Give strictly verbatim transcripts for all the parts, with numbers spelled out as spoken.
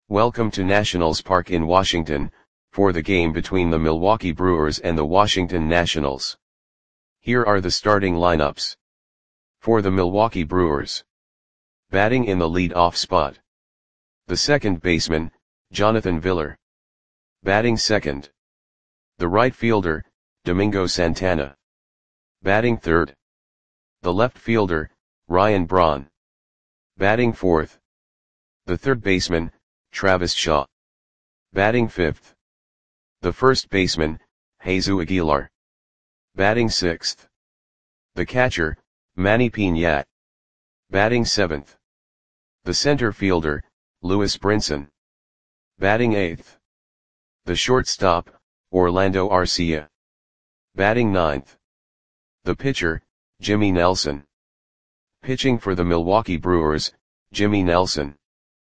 Welcome to Nationals Park in Washington, for the game between the Milwaukee Brewers and the Washington Nationals. Here are the starting lineups. For the Milwaukee Brewers. Batting in the lead-off spot. The second baseman, Jonathan Villar. Batting second. The right fielder, Domingo Santana. Batting third. The left fielder, Ryan Braun. Batting fourth. The third baseman, Travis Shaw. Batting fifth. The first baseman, Jesus Aguilar. Batting sixth. The catcher, Manny Piñat. Batting seventh. The center fielder, Lewis Brinson. Batting eighth. The shortstop, Orlando Arcia. Batting ninth. The pitcher, Jimmy Nelson. Pitching for the Milwaukee Brewers, Jimmy Nelson.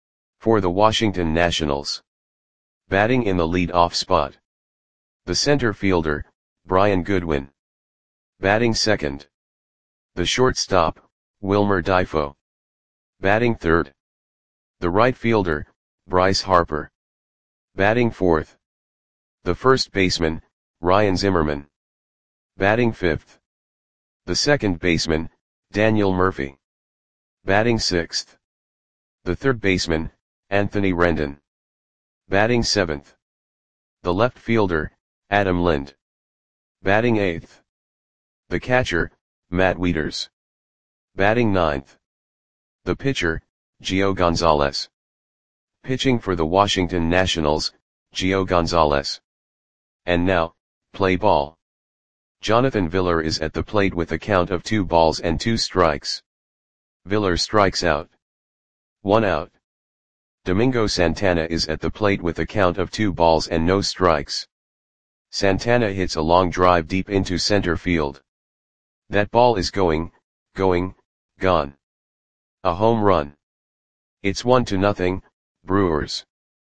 For the Washington Nationals. Batting in the lead-off spot. The center fielder, Brian Goodwin. Batting second. The shortstop, Wilmer Difo. Batting third. The right fielder, Bryce Harper. Batting fourth. The first baseman, Ryan Zimmerman. Batting fifth. The second baseman, Daniel Murphy. Batting sixth. The third baseman, Anthony Rendon. Batting seventh. The left fielder, Adam Lind. Batting eighth. The catcher, Matt Wieters. Batting ninth. The pitcher, Gio Gonzalez. Pitching for the Washington Nationals, Gio Gonzalez. And now, play ball. Jonathan Villar is at the plate with a count of two balls and two strikes. Villar strikes out. One out. Domingo Santana is at the plate with a count of two balls and no strikes. Santana hits a long drive deep into center field. That ball is going, going, gone. A home run. It's one to nothing, Brewers.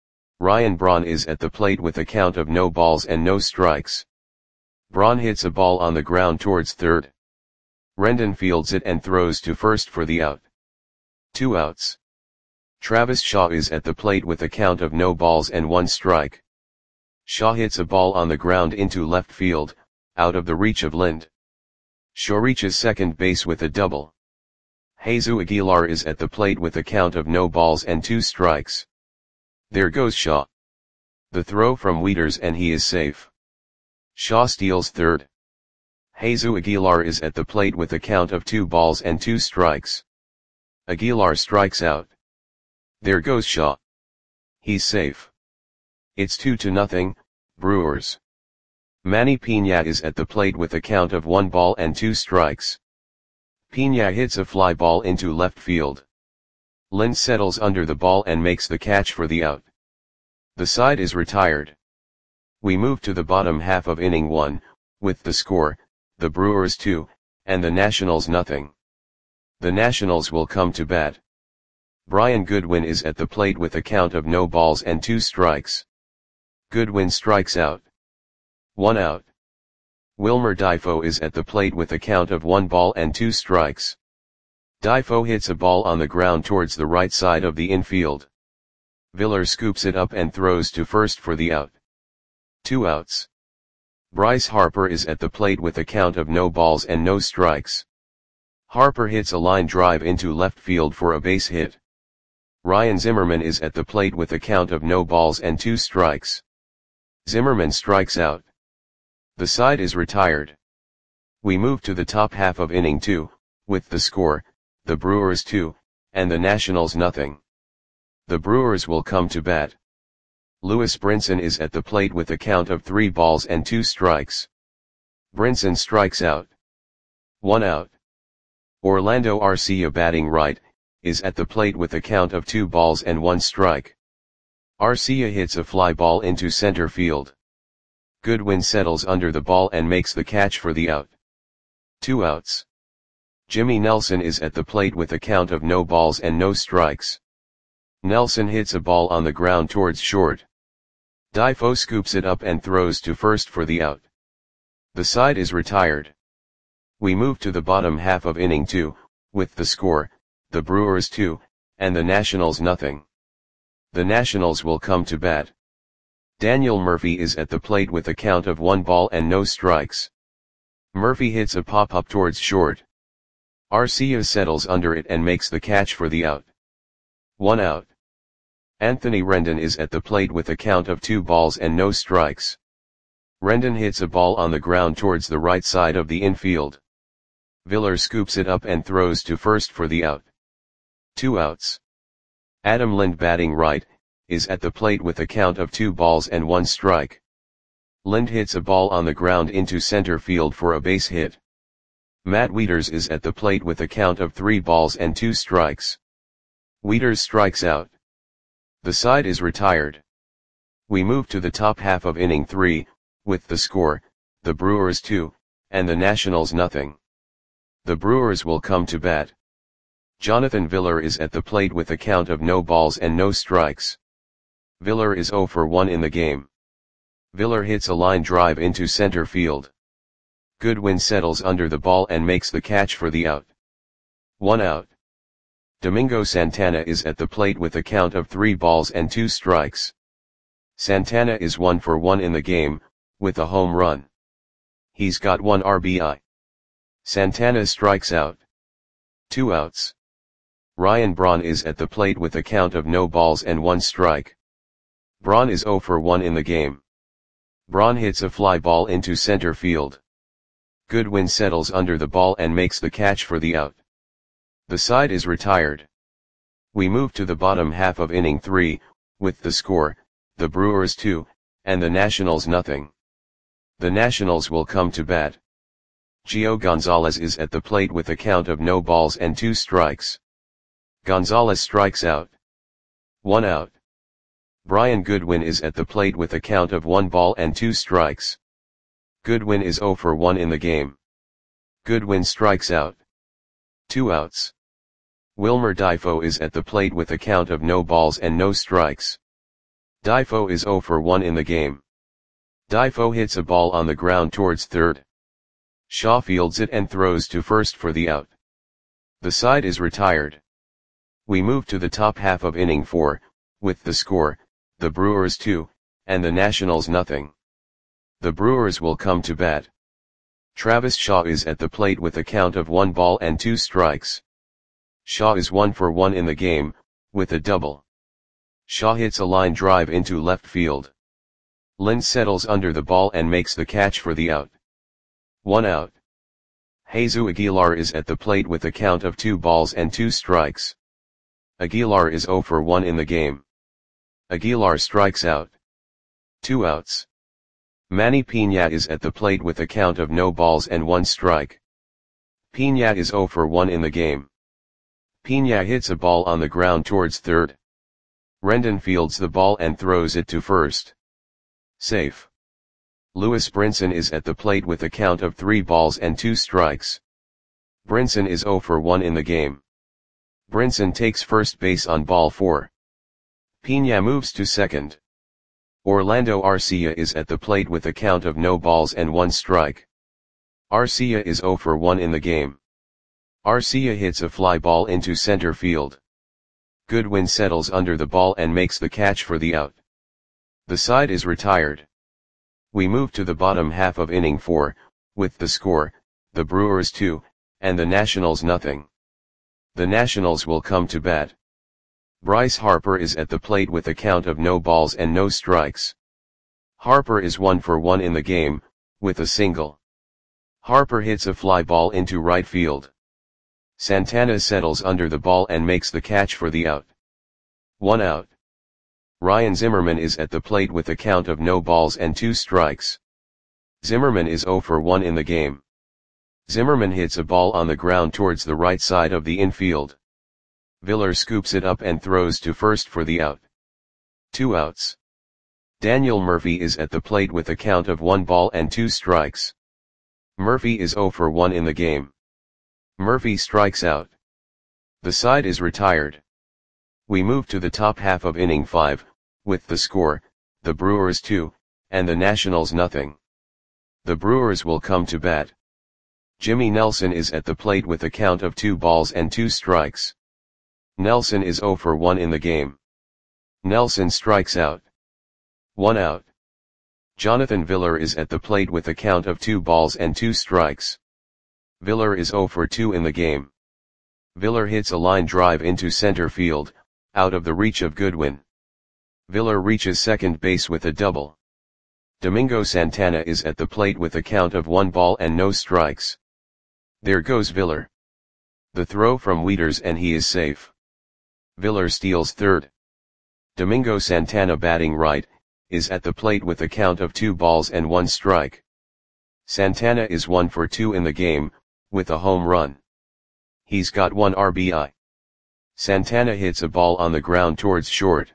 Ryan Braun is at the plate with a count of no balls and no strikes. Braun hits a ball on the ground towards third. Rendon fields it and throws to first for the out. Two outs. Travis Shaw is at the plate with a count of no balls and one strike. Shaw hits a ball on the ground into left field, out of the reach of Lind. Shaw reaches second base with a double. Jesus Aguilar is at the plate with a count of no balls and two strikes. There goes Shaw. The throw from Wieters and he is safe. Shaw steals third. Jesus Aguilar is at the plate with a count of two balls and two strikes. Aguilar strikes out. There goes Shaw. He's safe. It's two to nothing, Brewers. Manny Piñat is at the plate with a count of one ball and two strikes. Piñat hits a fly ball into left field. Lind settles under the ball and makes the catch for the out. The side is retired. We move to the bottom half of inning one, with the score, the Brewers two, and the Nationals nothing. The Nationals will come to bat. Brian Goodwin is at the plate with a count of no balls and two strikes. Goodwin strikes out. One out. Wilmer Difo is at the plate with a count of one ball and two strikes. Difo hits a ball on the ground towards the right side of the infield. Villar scoops it up and throws to first for the out. Two outs. Bryce Harper is at the plate with a count of no balls and no strikes. Harper hits a line drive into left field for a base hit. Ryan Zimmerman is at the plate with a count of no balls and two strikes. Zimmerman strikes out. The side is retired. We move to the top half of inning two, with the score, the Brewers two, and the Nationals nothing. The Brewers will come to bat. Lewis Brinson is at the plate with a count of three balls and two strikes. Brinson strikes out. One out. Orlando Arcia, batting right, is at the plate with a count of two balls and one strike. Arcia hits a fly ball into center field. Goodwin settles under the ball and makes the catch for the out. Two outs. Jimmy Nelson is at the plate with a count of no balls and no strikes. Nelson hits a ball on the ground towards short. Difo scoops it up and throws to first for the out. The side is retired. We move to the bottom half of inning two, with the score, the Brewers two, and the Nationals nothing. The Nationals will come to bat. Daniel Murphy is at the plate with a count of one ball and no strikes. Murphy hits a pop-up towards short. Arcia settles under it and makes the catch for the out. One out. Anthony Rendon is at the plate with a count of two balls and no strikes. Rendon hits a ball on the ground towards the right side of the infield. Villar scoops it up and throws to first for the out. Two outs. Adam Lind, batting right, is at the plate with a count of two balls and one strike. Lind hits a ball on the ground into center field for a base hit. Matt Wieters is at the plate with a count of three balls and two strikes. Wieters strikes out. The side is retired. We move to the top half of inning three, with the score, the Brewers two, and the Nationals nothing. The Brewers will come to bat. Jonathan Villar is at the plate with a count of no balls and no strikes. Villar is zero for one in the game. Villar hits a line drive into center field. Goodwin settles under the ball and makes the catch for the out. One out. Domingo Santana is at the plate with a count of three balls and two strikes. Santana is one for one in the game, with a home run. He's got one R B I. Santana strikes out. Two outs. Ryan Braun is at the plate with a count of no balls and one strike. Braun is zero for one in the game. Braun hits a fly ball into center field. Goodwin settles under the ball and makes the catch for the out. The side is retired. We move to the bottom half of inning three, with the score, the Brewers two, and the Nationals nothing. The Nationals will come to bat. Gio Gonzalez is at the plate with a count of no balls and two strikes. Gonzalez strikes out. One out. Brian Goodwin is at the plate with a count of one ball and two strikes. Goodwin is zero for one in the game. Goodwin strikes out. Two outs. Wilmer Difo is at the plate with a count of no balls and no strikes. Difo is zero for one in the game. Difo hits a ball on the ground towards third. Shaw fields it and throws to first for the out. The side is retired. We move to the top half of inning four, with the score, the Brewers two, and the Nationals nothing. The Brewers will come to bat. Travis Shaw is at the plate with a count of one ball and two strikes. Shaw is one for one in the game, with a double. Shaw hits a line drive into left field. Lind settles under the ball and makes the catch for the out. One out. Jesus Aguilar is at the plate with a count of two balls and two strikes. Aguilar is zero for one in the game. Aguilar strikes out. Two outs. Manny Piña is at the plate with a count of no balls and one strike. Piña is zero for one in the game. Piña hits a ball on the ground towards third. Rendon fields the ball and throws it to first. Safe. Lewis Brinson is at the plate with a count of three balls and two strikes. Brinson is zero for one in the game. Brinson takes first base on ball four. Piña moves to second. Orlando Arcia is at the plate with a count of no balls and one strike. Arcia is zero for one in the game. Arcia hits a fly ball into center field. Goodwin settles under the ball and makes the catch for the out. The side is retired. We move to the bottom half of inning four, with the score, the Brewers two, and the Nationals nothing. The Nationals will come to bat. Bryce Harper is at the plate with a count of no balls and no strikes. Harper is one for one in the game, with a single. Harper hits a fly ball into right field. Santana settles under the ball and makes the catch for the out. One out. Ryan Zimmerman is at the plate with a count of no balls and two strikes. Zimmerman is zero for one in the game. Zimmerman hits a ball on the ground towards the right side of the infield. Villar scoops it up and throws to first for the out. Two outs. Daniel Murphy is at the plate with a count of one ball and two strikes. Murphy is zero for one in the game. Murphy strikes out. The side is retired. We move to the top half of inning five, with the score, the Brewers two, and the Nationals nothing. The Brewers will come to bat. Jimmy Nelson is at the plate with a count of two balls and two strikes. Nelson is zero for one in the game. Nelson strikes out. One out. Jonathan Villar is at the plate with a count of two balls and two strikes. Villar is zero for two in the game. Villar hits a line drive into center field, out of the reach of Goodwin. Villar reaches second base with a double. Domingo Santana is at the plate with a count of one ball and no strikes. There goes Villar. The throw from Wieters and he is safe. Villar steals third. Domingo Santana, batting right, is at the plate with a count of two balls and one strike. Santana is one for two in the game, with a home run. He's got one R B I. Santana hits a ball on the ground towards short.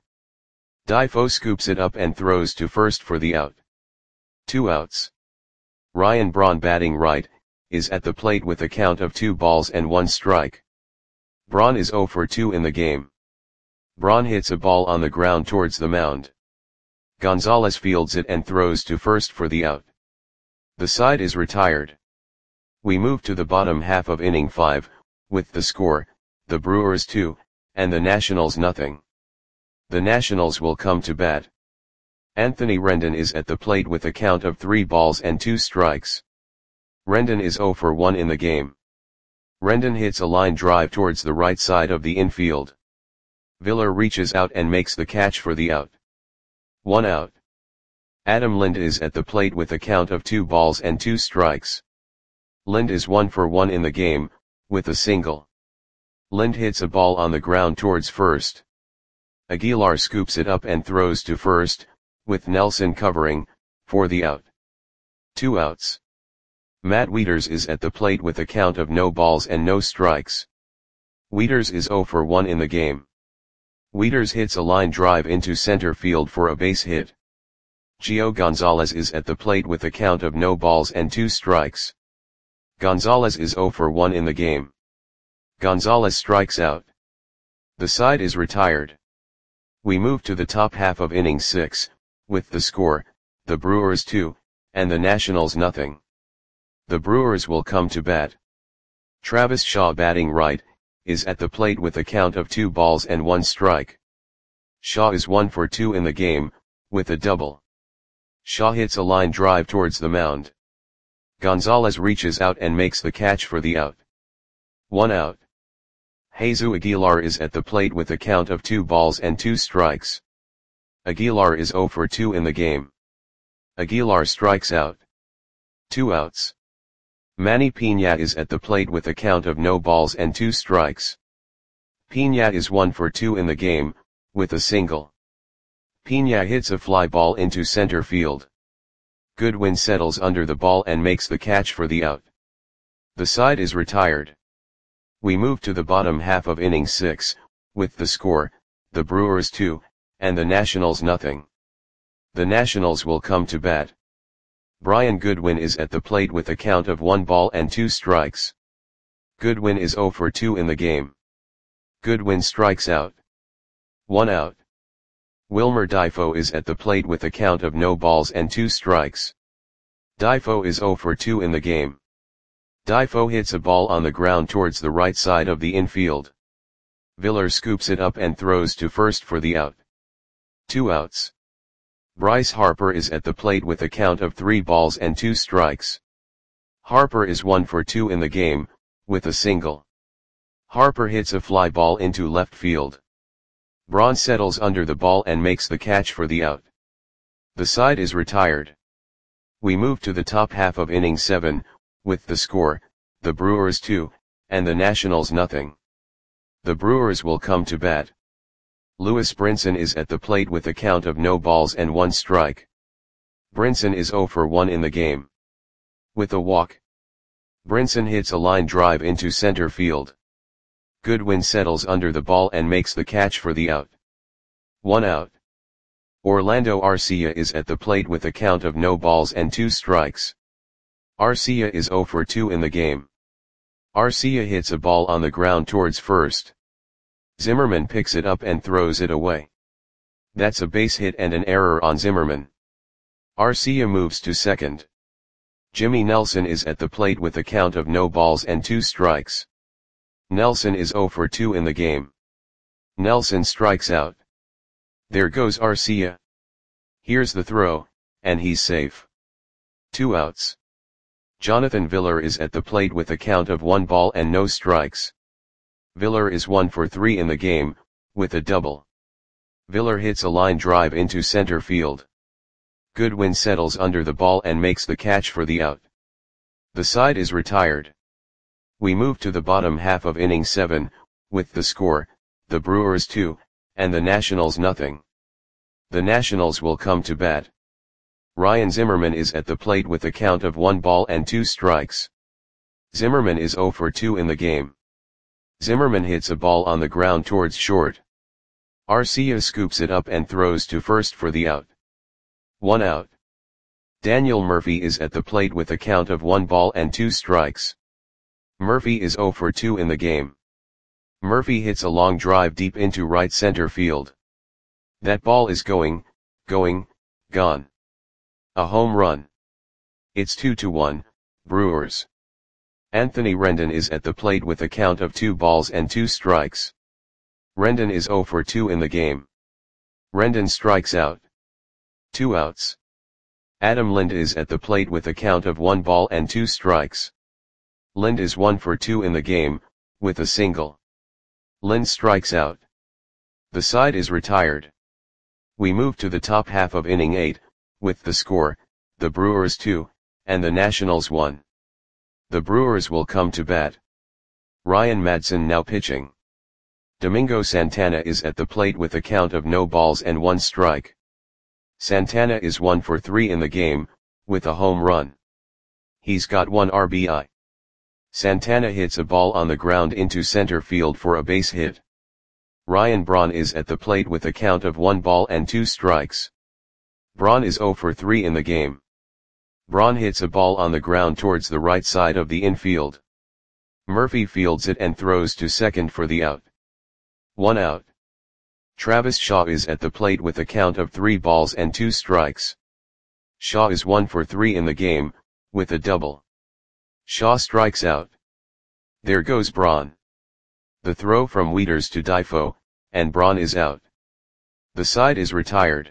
Difo scoops it up and throws to first for the out. Two outs. Ryan Braun, batting right, is at the plate with a count of two balls and one strike. Braun is zero for two in the game. Braun hits a ball on the ground towards the mound. Gonzalez fields it and throws to first for the out. The side is retired. We move to the bottom half of inning five, with the score, the Brewers two, and the Nationals nothing. The Nationals will come to bat. Anthony Rendon is at the plate with a count of three balls and two strikes. Rendon is zero for one in the game. Rendon hits a line drive towards the right side of the infield. Villar reaches out and makes the catch for the out. One out. Adam Lind is at the plate with a count of two balls and two strikes. Lind is one for one in the game, with a single. Lind hits a ball on the ground towards first. Aguilar scoops it up and throws to first, with Nelson covering, for the out. Two outs. Matt Wieters is at the plate with a count of no balls and no strikes. Wieters is zero for one in the game. Wieters hits a line drive into center field for a base hit. Gio Gonzalez is at the plate with a count of no balls and two strikes. Gonzalez is zero for one in the game. Gonzalez strikes out. The side is retired. We move to the top half of inning six, with the score, the Brewers two, and the Nationals nothing. The Brewers will come to bat. Travis Shaw, batting right, is at the plate with a count of two balls and one strike. Shaw is one for two in the game, with a double. Shaw hits a line drive towards the mound. Gonzalez reaches out and makes the catch for the out. One out. Jesus Aguilar is at the plate with a count of two balls and two strikes. Aguilar is zero for two in the game. Aguilar strikes out. Two outs. Manny Piña is at the plate with a count of no balls and two strikes. Piña is one for two in the game, with a single. Piña hits a fly ball into center field. Goodwin settles under the ball and makes the catch for the out. The side is retired. We move to the bottom half of inning six, with the score, the Brewers two, and the Nationals nothing. The Nationals will come to bat. Brian Goodwin is at the plate with a count of one ball and two strikes. Goodwin is zero for two in the game. Goodwin strikes out. One out. Wilmer Difo is at the plate with a count of no balls and two strikes. Difo is zero for two in the game. Difo hits a ball on the ground towards the right side of the infield. Villar scoops it up and throws to first for the out. Two outs. Bryce Harper is at the plate with a count of three balls and two strikes. Harper is one for two in the game, with a single. Harper hits a fly ball into left field. Braun settles under the ball and makes the catch for the out. The side is retired. We move to the top half of inning seven, with the score, the Brewers two, and the Nationals nothing. The Brewers will come to bat. Lewis Brinson is at the plate with a count of no balls and one strike. Brinson is zero for one in the game. With a walk. Brinson hits a line drive into center field. Goodwin settles under the ball and makes the catch for the out. One out. Orlando Arcia is at the plate with a count of no balls and two strikes. Arcia is zero for two in the game. Arcia hits a ball on the ground towards first. Zimmerman picks it up and throws it away. That's a base hit and an error on Zimmerman. Arcia moves to second. Jimmy Nelson is at the plate with a count of no balls and two strikes. Nelson is zero for two in the game. Nelson strikes out. There goes Arcia. Here's the throw, and he's safe. Two outs. Jonathan Villar is at the plate with a count of one ball and no strikes. Villar is one for three in the game, with a double. Villar hits a line drive into center field. Goodwin settles under the ball and makes the catch for the out. The side is retired. We move to the bottom half of inning seven, with the score, the Brewers two, and the Nationals nothing. The Nationals will come to bat. Ryan Zimmerman is at the plate with a count of one ball and two strikes. Zimmerman is zero for two in the game. Zimmerman hits a ball on the ground towards short. Arcia scoops it up and throws to first for the out. One out. Daniel Murphy is at the plate with a count of one ball and two strikes. Murphy is zero for two in the game. Murphy hits a long drive deep into right center field. That ball is going, going, gone. A home run. It's two to one, Brewers. Anthony Rendon is at the plate with a count of two balls and two strikes. Rendon is zero for two in the game. Rendon strikes out. Two outs. Adam Lind is at the plate with a count of one ball and two strikes. Lind is one for two in the game, with a single. Lind strikes out. The side is retired. We move to the top half of inning eight, with the score, the Brewers two, and the Nationals one. The Brewers will come to bat. Ryan Madson now pitching. Domingo Santana is at the plate with a count of no balls and one strike. Santana is one for three in the game, with a home run. He's got one R B I. Santana hits a ball on the ground into center field for a base hit. Ryan Braun is at the plate with a count of one ball and two strikes. Braun is zero for three in the game. Braun hits a ball on the ground towards the right side of the infield. Murphy fields it and throws to second for the out. One out. Travis Shaw is at the plate with a count of three balls and two strikes. Shaw is one for three in the game, with a double. Shaw strikes out. There goes Braun. The throw from Wieters to Difo, and Braun is out. The side is retired.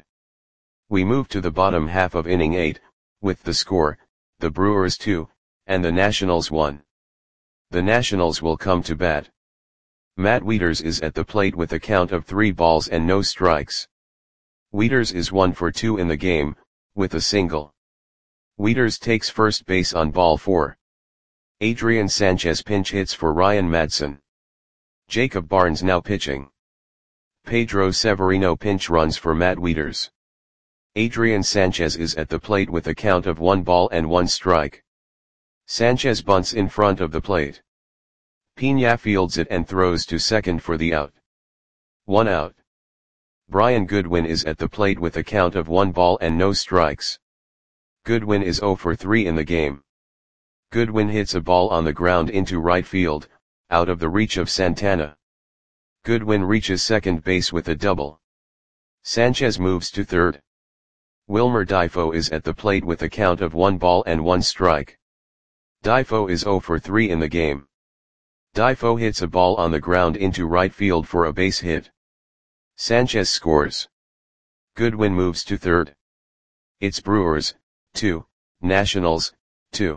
We move to the bottom half of inning eight, with the score, the Brewers two, and the Nationals one. The Nationals will come to bat. Matt Wieters is at the plate with a count of three balls and no strikes. Wieters is one for two in the game, with a single. Wieters takes first base on ball four. Adrian Sanchez pinch hits for Ryan Madson. Jacob Barnes now pitching. Pedro Severino pinch runs for Matt Wieters. Adrian Sanchez is at the plate with a count of one ball and one strike. Sanchez bunts in front of the plate. Pena fields it and throws to second for the out. One out. Brian Goodwin is at the plate with a count of one ball and no strikes. Goodwin is zero for three in the game. Goodwin hits a ball on the ground into right field, out of the reach of Santana. Goodwin reaches second base with a double. Sanchez moves to third. Wilmer Difo is at the plate with a count of one ball and one strike. Difo is zero for three in the game. Difo hits a ball on the ground into right field for a base hit. Sanchez scores. Goodwin moves to third. It's Brewers, two, Nationals, two.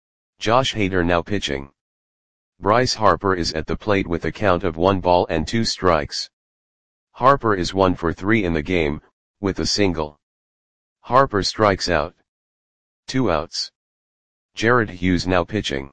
Josh Hader now pitching. Bryce Harper is at the plate with a count of one ball and two strikes. Harper is one for three in the game, with a single. Harper strikes out. Two outs. Jared Hughes now pitching.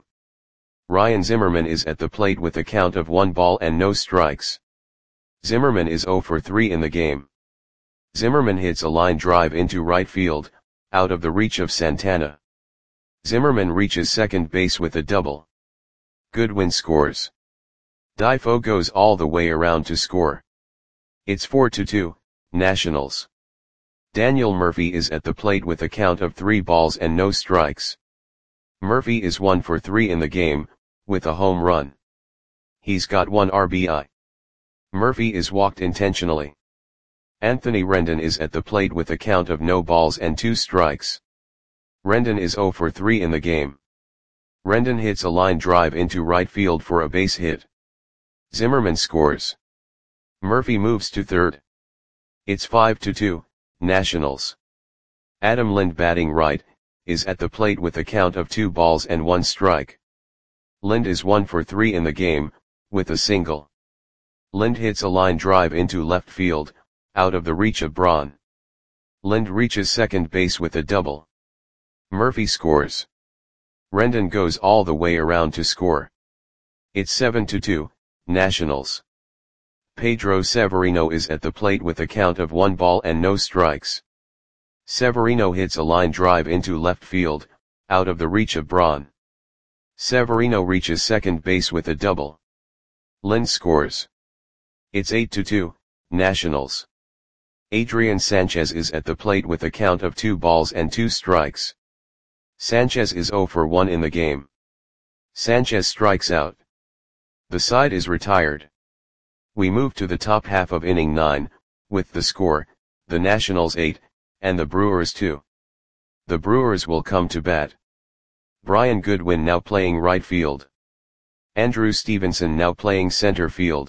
Ryan Zimmerman is at the plate with a count of one ball and no strikes. Zimmerman is zero for three in the game. Zimmerman hits a line drive into right field, out of the reach of Santana. Zimmerman reaches second base with a double. Goodwin scores. Difo goes all the way around to score. It's four to two, Nationals. Daniel Murphy is at the plate with a count of three balls and no strikes. Murphy is one for three in the game, with a home run. He's got one R B I. Murphy is walked intentionally. Anthony Rendon is at the plate with a count of no balls and two strikes. Rendon is zero for three in the game. Rendon hits a line drive into right field for a base hit. Zimmerman scores. Murphy moves to third. It's five to two, Nationals. Adam Lind batting right, is at the plate with a count of two balls and one strike. Lind is one for three in the game, with a single. Lind hits a line drive into left field, out of the reach of Braun. Lind reaches second base with a double. Murphy scores. Rendon goes all the way around to score. It's seven to two, Nationals. Pedro Severino is at the plate with a count of one ball and no strikes. Severino hits a line drive into left field, out of the reach of Braun. Severino reaches second base with a double. Lind scores. It's eight to two, Nationals. Adrian Sanchez is at the plate with a count of two balls and two strikes. Sanchez is zero for one in the game. Sanchez strikes out. The side is retired. We move to the top half of inning nine, with the score, the Nationals eight, and the Brewers two. The Brewers will come to bat. Brian Goodwin now playing right field. Andrew Stevenson now playing center field.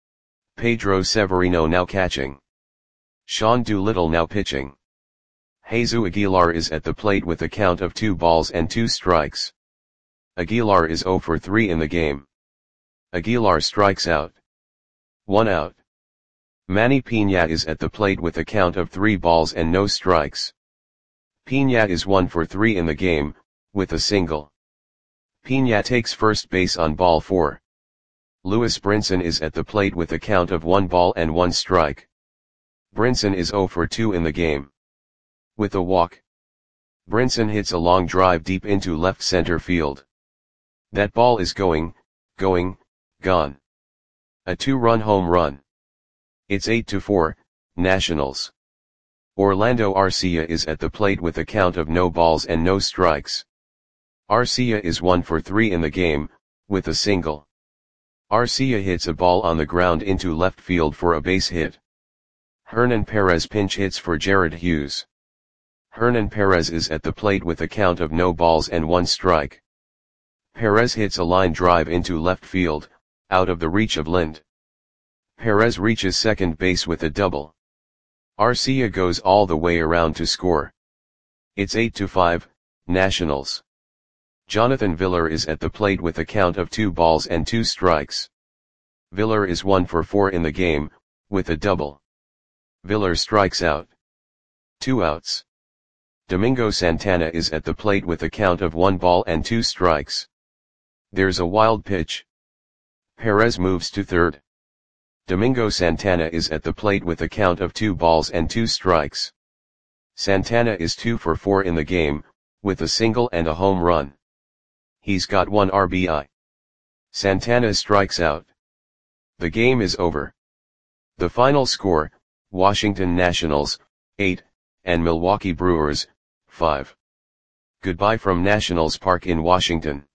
Pedro Severino now catching. Sean Doolittle now pitching. Jesus Aguilar is at the plate with a count of two balls and two strikes. Aguilar is zero for three in the game. Aguilar strikes out. One out. Manny Piña is at the plate with a count of three balls and no strikes. Piña is one for three in the game, with a single. Piña takes first base on ball four. Lewis Brinson is at the plate with a count of one ball and one strike. Brinson is zero for two in the game. With a walk. Brinson hits a long drive deep into left center field. That ball is going, going, gone. A two-run home run. It's eight to four, Nationals. Orlando Arcia is at the plate with a count of no balls and no strikes. Arcia is one for three in the game, with a single. Arcia hits a ball on the ground into left field for a base hit. Hernan Perez pinch hits for Jared Hughes. Hernan Perez is at the plate with a count of no balls and one strike. Perez hits a line drive into left field, out of the reach of Lind. Perez reaches second base with a double. Arcia goes all the way around to score. It's eight to five, Nationals. Jonathan Villar is at the plate with a count of two balls and two strikes. Villar is one for four in the game, with a double. Villar strikes out. Two outs. Domingo Santana is at the plate with a count of one ball and two strikes. There's a wild pitch. Perez moves to third. Domingo Santana is at the plate with a count of two balls and two strikes. Santana is two for four in the game, with a single and a home run. He's got one R B I. Santana strikes out. The game is over. The final score, Washington Nationals, eight, and Milwaukee Brewers, five. Goodbye from Nationals Park in Washington.